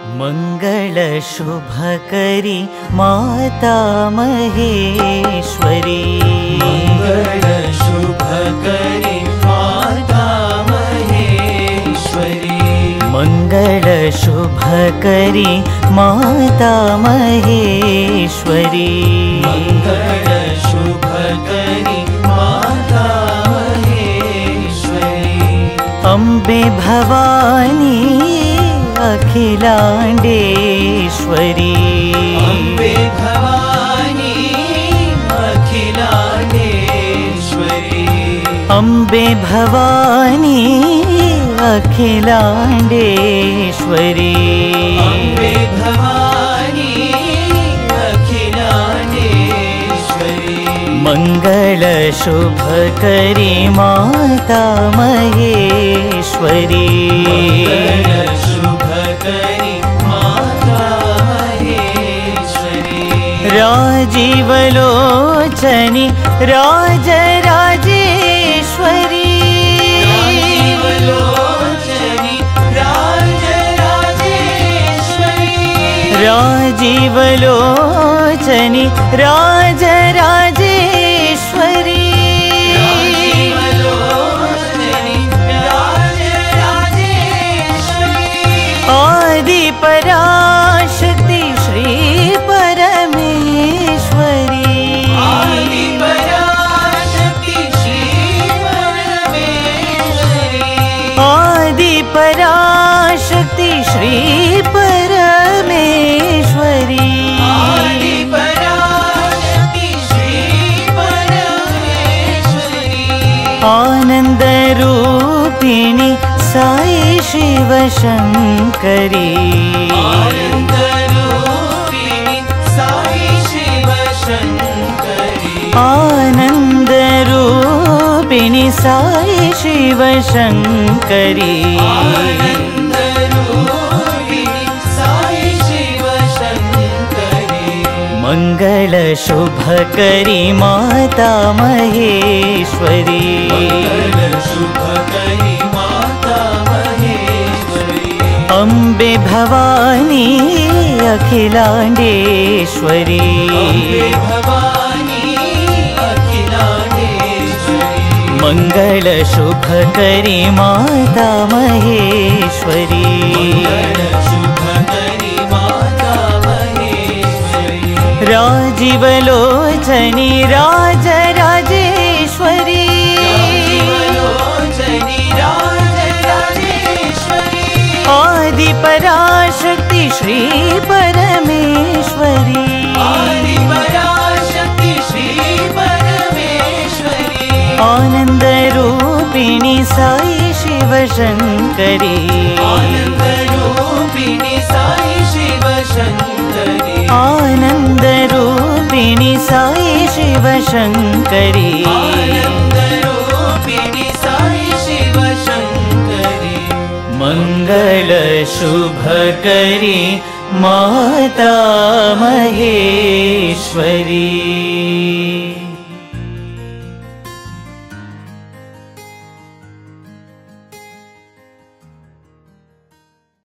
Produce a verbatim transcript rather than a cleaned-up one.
मंगल शुभकरी माता महेश्वरी। मंगल शुभकरी माता महेश्वरी। मंगल शुभकरी माता महेश्वरी। मंगल शुभकरी माता महेश्वरी। अम्बे भवानी अखिलांडेश्वरी। अम्बे भवानी अखिलांडेश्वरी। अम्बे भवानी अखिलांडेश्वरी। अम्बे भवानी अखिलांडेश्वरी। मंगल शुभकरी माता महेश्वरी। मंगल शुभकरी माता महेश्वरी। राजीवलोचनी राजराजेश्वरी। राजीवलोचनी राजराजेश्वरी। राजीवलोचनी राजराजेश्वरी। राजीवलोचनी राजराजेश्वरी। आदि पराशक्ति श्री परमेश्वरी। आदि पराशक्ति श्री परमेश्वरी। आदि पराशक्ति श्री परमेश्वरी। आदि पराशक्ति श्री परमेश्वरी। आनंद रूपिणी साई शिव शंकरी। आनंद रूपिणी साई शिव शंकरी। आनंद रूपिणी साई शिव शंकरी। आनंद रूपिणी साई शिव शंकरी। मंगल शुभकरी माता महेश्वरी। मंगल शुभकरी माता महेश्वरी। अम्बे भवानी अखिलांडेश्वरी। अम्बे भवानी अखिलांडेश्वरी। मंगल शुभकरी माता महेश्वरी। मंगल शुभकरी माता महेश्वरी। राजीवलोचनी राजराजेश्वरी। राजीवलोचनी राजराजेश्वरी। आदि पराशक्ति श्री परमेश्वरी। आदि पराशक्ति श्री परमेश्वरी। आनंद रूपिणी साई शिव शंकरी। आनंद रूपिणी साई शिव शंकरी। आनंद रूपिणी साई शिव शंकरी। आनंद रूपिणी साई शिव शंकरी। मंगल शुभकरी माता महेश्वरी।